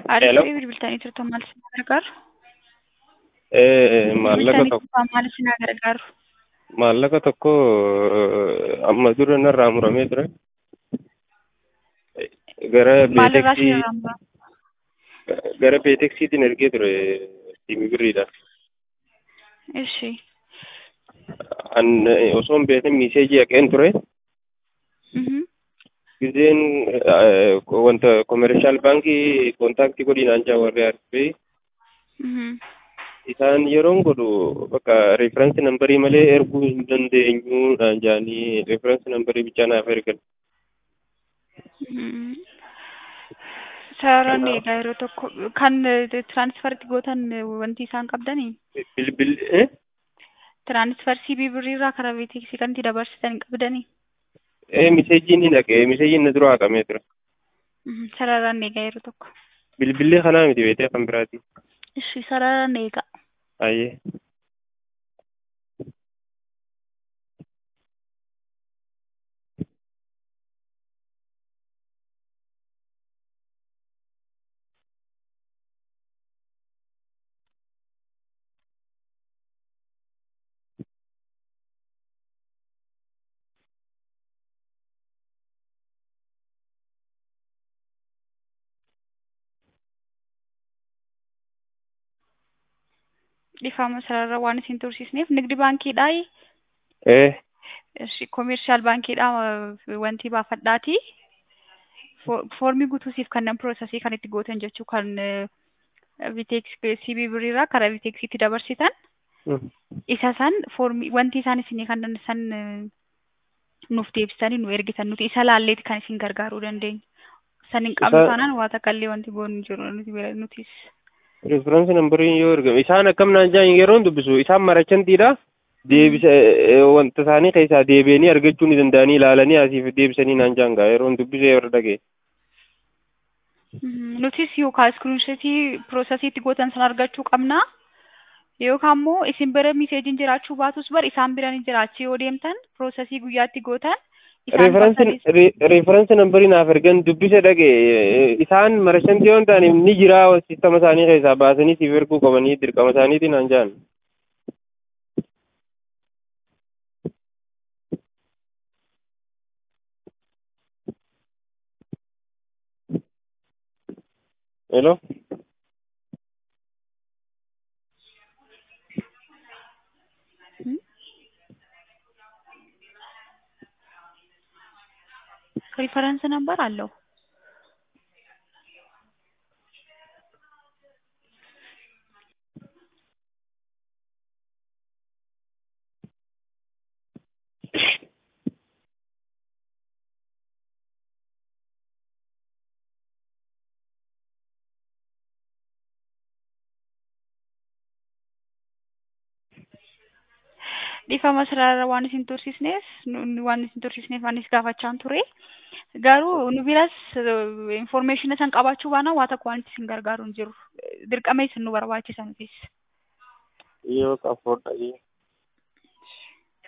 Hello. Ariifee bilbiltanii turtan maal isin gargaaru? Maallaqa Bilbiltanii tokko turtan maal isin gargaaru? maallaqa tokko amma dura narraa muramee ture. Gara Maalirraa beeteksii isin raamura? gara beeteksiitiin ergee ture siimi birriidha. Ishi. An osoo hin beekin miiseejii haqeen ture. Gizeen wanta komershaal baankii kontaaktii godhinaan jaa warri arfee isaan yeroon godhu bakka referensi nambarii malee erguu hin dandeenyu naan jaanii referensi nambarii bichaa naaf ergan. Sararaan Kanaaf egaa yeroo tokko kan tiraansfarti gootan wanti isaan qabdanii? bilbil Tiraansfarsii birriirraa karaa beeteksii kan itti dabarsitan hin qabdanii? miseejiin ni dhaqee miseejiin na dura haqamee ture. Sararaan egaa yeroo tokko. Bilbillee kanaa miti beetee kan biraati. Ishi sararaan egaa. Ayyee. Dhiifama sararraa waan isin tursiisneef nigdi baankiidhaa. Ishi koomershaal baankiidhaa wanti baafadhaati. Foormii guutuusiif kanneen piroosesii kan itti gootan jechuu kan CB birriirraa karaa biteeksiitti dabarsitan. Isa san foormii wanti isaan isinii kan san nuuf deebisanii nu ergitan nuti isa laalleeti kan isin gargaaruu dandeenyu. San hin qabnu taanaan waa takka illee wanti goonu jiru nutis. Referensi nambarii yoo ergame isaan akkam naan jaan yeroon dubbisu isaan marachantiidha. Deebisa wanta isaanii keessaa deebi'anii argachuu ni danda'anii ilaalanii asiif deebisanii naan jaan gaa yeroon dubbisee yeroo dhagee. Nutis yookaan iskiriinsheetii piroosesiitti gootan san argachuu qabna. Yookaan immoo isin bira miseejiin jiraachuu baatus bar isaan bira ni jiraachi yoo deemtan piroosesii guyyaatti gootan. Referensi nambarii naaf ergan dubbise dhagee isaan marachantii yoo ta'an ni jira sistama isaanii keessaa baasanii siif erguu qabanii dirqama isaaniitiin naan jaan. Hello. ሪፈረንስ ነምበር አለው። Dhiifama sarara waan isin tursiisneef anis gaafachaan ture. Garuu nu biras information san qabaachuu baana waa tokko waan isin gargaaru hin jiru. Dirqama isin nu barbaachisa nutis. Yoo qafoodha.